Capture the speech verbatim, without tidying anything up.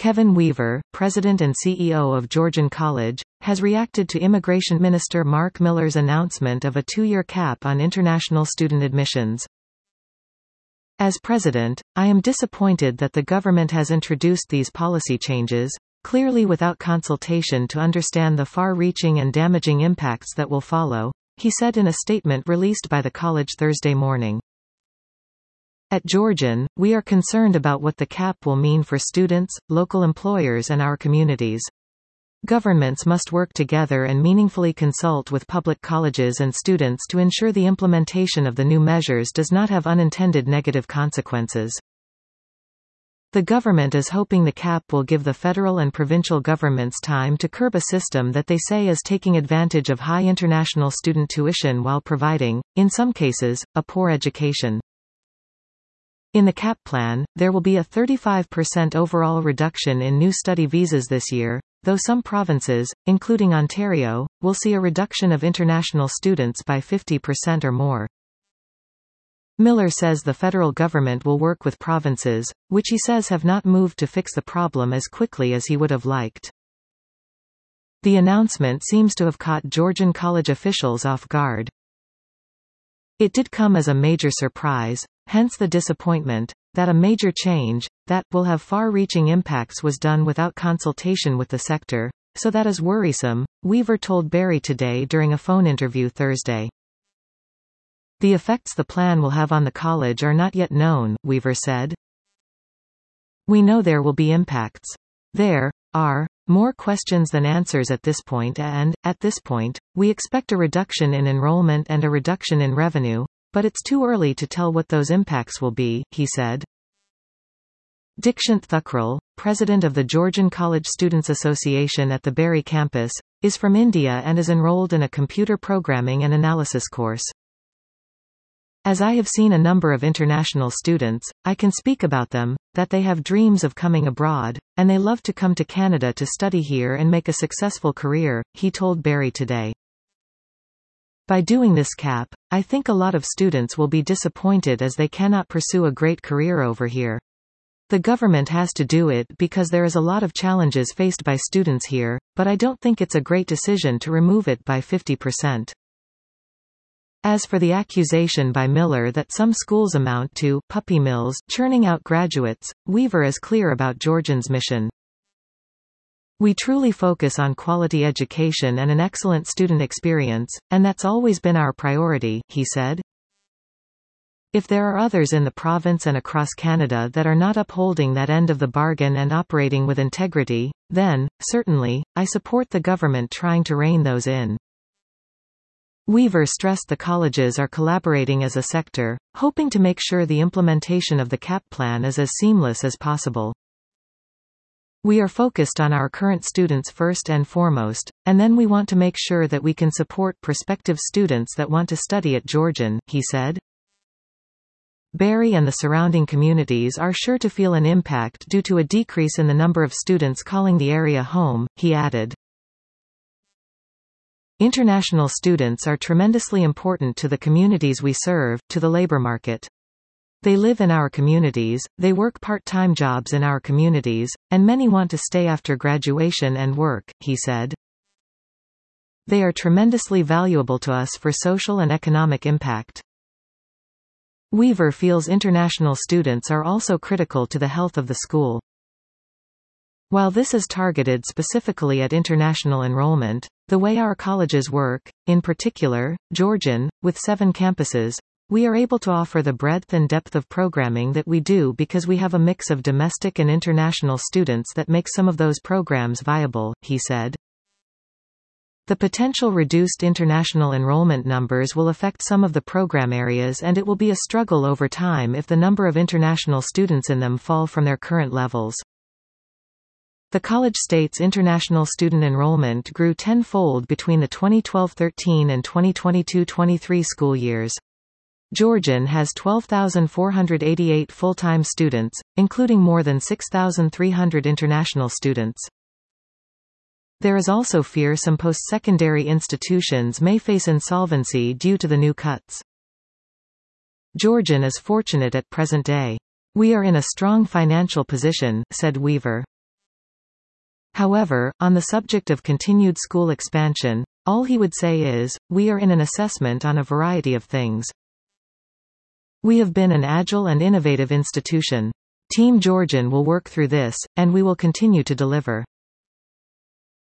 Kevin Weaver, president and C E O of Georgian College, has reacted to Immigration Minister Mark Miller's announcement of a two-year cap on international student admissions. As president, I am disappointed that the government has introduced these policy changes, clearly without consultation to understand the far-reaching and damaging impacts that will follow, he said in a statement released by the college Thursday morning. At Georgian, we are concerned about what the cap will mean for students, local employers and our communities. Governments must work together and meaningfully consult with public colleges and students to ensure the implementation of the new measures does not have unintended negative consequences. The government is hoping the cap will give the federal and provincial governments time to curb a system that they say is taking advantage of high international student tuition while providing, in some cases, a poor education. In the cap plan, there will be a thirty-five percent overall reduction in new study visas this year, though some provinces, including Ontario, will see a reduction of international students by fifty percent or more. Miller says the federal government will work with provinces, which he says have not moved to fix the problem as quickly as he would have liked. The announcement seems to have caught Georgian College officials off guard. It did come as a major surprise, hence the disappointment, that a major change, that will have far-reaching impacts was done without consultation with the sector, so that is worrisome, Weaver told Barry Today during a phone interview Thursday. The effects the plan will have on the college are not yet known, Weaver said. We know there will be impacts. There are more questions than answers at this point and, at this point, we expect a reduction in enrollment and a reduction in revenue, but it's too early to tell what those impacts will be, he said. Dikshant Thukral, president of the Georgian College Students Association at the Barry campus, is from India and is enrolled in a computer programming and analysis course. As I have seen a number of international students, I can speak about them, that they have dreams of coming abroad, and they love to come to Canada to study here and make a successful career, he told Barry Today. By doing this cap, I think a lot of students will be disappointed as they cannot pursue a great career over here. The government has to do it because there is a lot of challenges faced by students here, but I don't think it's a great decision to remove it by fifty percent. As for the accusation by Miller that some schools amount to puppy mills churning out graduates, Weaver is clear about Georgian's mission. We truly focus on quality education and an excellent student experience, and that's always been our priority, he said. If there are others in the province and across Canada that are not upholding that end of the bargain and operating with integrity, then, certainly, I support the government trying to rein those in. Weaver stressed the colleges are collaborating as a sector, hoping to make sure the implementation of the cap plan is as seamless as possible. We are focused on our current students first and foremost, and then we want to make sure that we can support prospective students that want to study at Georgian, he said. Barry and the surrounding communities are sure to feel an impact due to a decrease in the number of students calling the area home, he added. International students are tremendously important to the communities we serve, to the labor market. They live in our communities, they work part-time jobs in our communities, and many want to stay after graduation and work, he said. They are tremendously valuable to us for social and economic impact. Weaver feels international students are also critical to the health of the school. While this is targeted specifically at international enrollment, the way our colleges work, in particular, Georgian, with seven campuses, we are able to offer the breadth and depth of programming that we do because we have a mix of domestic and international students that makes some of those programs viable, he said. The potential reduced international enrollment numbers will affect some of the program areas and it will be a struggle over time if the number of international students in them fall from their current levels. The college state's international student enrollment grew tenfold between the twenty twelve thirteen and twenty twenty-two twenty-three school years. Georgian has twelve thousand four hundred eighty-eight full-time students, including more than six thousand three hundred international students. There is also fear some post-secondary institutions may face insolvency due to the new cuts. Georgian is fortunate at present day. We are in a strong financial position, said Weaver. However, on the subject of continued school expansion, all he would say is, "We are in an assessment on a variety of things. We have been an agile and innovative institution. Team Georgian will work through this, and we will continue to deliver."